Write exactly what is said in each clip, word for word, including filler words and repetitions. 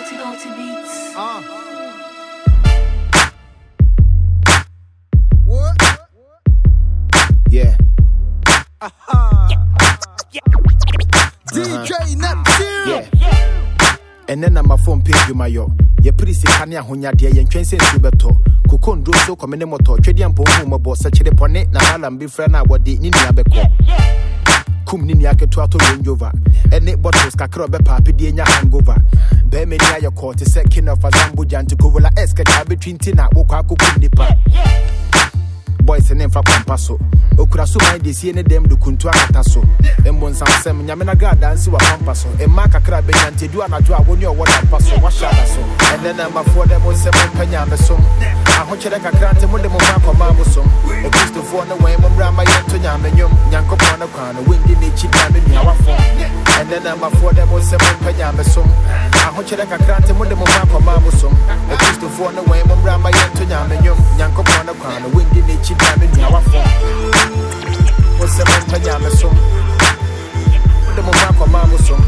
Naughty Naughty Beats. Uh. What? Yeah. Aha. D J Neptune. Yeah. And then I'm a phone page you my yo. Ye pretty sick hanya hunya de yen twense nsu beto. Koko ndo so komene moto twedi ampo hu mo bo sa chire pone na malam bi frɛ na wodi ni nia beko. Kum ni nia keto ato Range Rover. Ene bottles kakra be papi de nya hangover. Be me nia your court is king of Azambu Janti Kovola eske ka between tina wo kwa kokum nipa. Boys and fa pampaso okura so mind dey see ne dem do kuntu akata so embon samsem nyame na ga dance wa pampaso e ma kakra be nyante du anajo a woni o wona paso wa shada so and then number four dem on seven panya me so aho chere kakra ante mo dem ma ko ma mo so e kristo for no way mo bra ma yento nyame nyom nyankopon na kwa no wendi ne chi da me nua wafo and then number four dem on seven panya me so aho chere kakra ante mo dem ma ko ma mo so e kristo for no way mo bra ma yento nyame nyom nyankopon na kwa no wendi ne chi Diamond Yawafo. What's the man Payamasom? The Mavako Mamusom.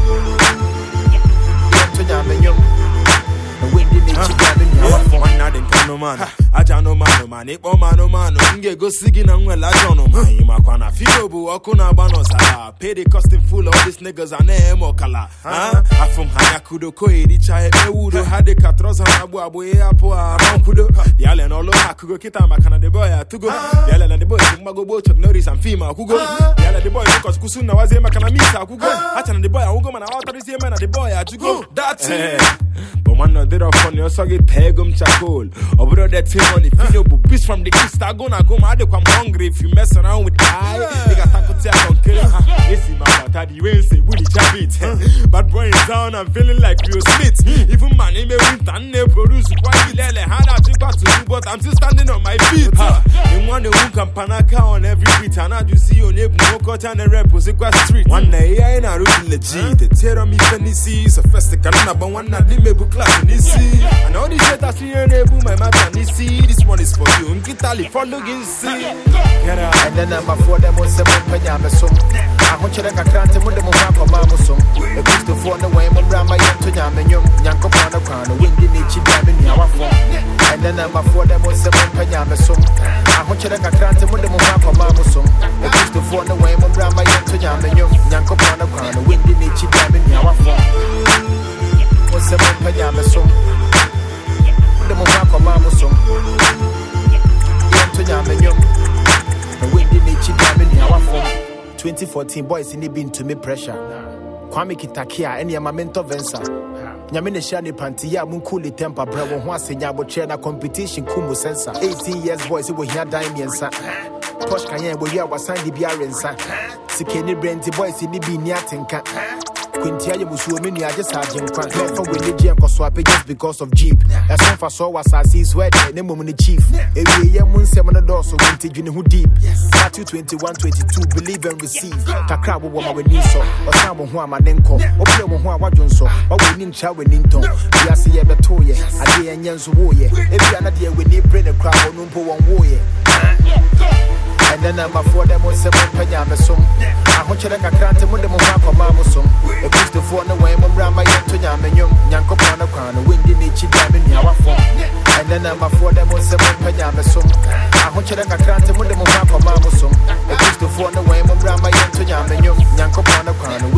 Yamanyum. The windy nature Diamond Yawafo. One night in Kano man. I don't know man, man. It oh man, oh man. Nge go singing and well, I don't know man. You makwana feel bu okuna banos. Pay the costume full of these niggas and name kala. Ah, I from Hayakudo ko edi chai ewudo hade katros and abu abu e apo a mankudo. The island all over kugo kita makana the boy to go. The island and the boy mago bo chok notice and fima kugo. The island the boy because kusuna was e makana misa kugo. Hatan the boy ugo man out this man the boy to go. That's it. But man no did off on your soggy pegum charcoal. Over that thing on the video but beast from the east I gonna go mad I'm hungry if you mess around with I. Nigga taco tia on kill. This is my father the way say woody chabit. But boy is down I'm feeling like Will Smith. Even man in me winter and they produce quite lele hand out to do but I'm still standing on my feet. In one who can panaka on every beat and I do see your neighbor no cut and the rep was a street. One day I ain't a root legit. The terror me fancy so first the canna but one not the book class in this see. And all these shit I see your neighbor my man and see this one is for you. Nkitali follow you see. Get out. And then number four them on seven Payamasom. I want you to grant him with the Mavako Mamusom. The Christo for the way mo bra ma yento nyame nyom nyankopon na kwa no windy nature Diamond Yawafo. And then number four them on seven Payamasom. I want you to grant him with the Mavako Mamusom. The Christo for the way mo bra ma yento nyame nyom nyankopon na kwa no windy nature Diamond Yawafo. On seven Payamasom. The Mavako Mamusom. Yento nyame nyom no windy nature Diamond Yawafo. twenty fourteen boys in the bin to me pressure. Kwame Kitakia any ama mentor vensa. Nyame ne shani panty ya munkuli temper bra wo ho asenya bo na competition kumu sensa. eighteen years boys we here dime yensa. Posh kanye we ya wasan di bia rensa. Sikeni brenti boys in the bin ya tinka. Quintia you musu me ni aje sergeant kwa. Never we need jam cause swap just because of jeep. As one for so was I see sweat ne mum ni chief. Every year mun seven the door so winti juni who deep. Matthew twenty-one twenty-two believe and receive. Kakra wo ma we ni so. Osamo ho amanenko. Ople mo ho awadwon so. Wa we ni ncha we ni nton. We ase ye beto ye. Ade ye nyenso wo ye. Ebi anade we ni brain e kra wo no mpo won wo ye. And then number four them on seven Payamasom. I want you to grant him with the Mavako Mamusom. The Christo for the way mo bra ma yento nyame nyom nyankopon na kwa no windy nature Diamond Yawafo. And then number four them on seven Payamasom. I want you to grant him with the Mavako Mamusom. The Christo for the way mo bra ma yento nyame nyom nyankopon na kwa no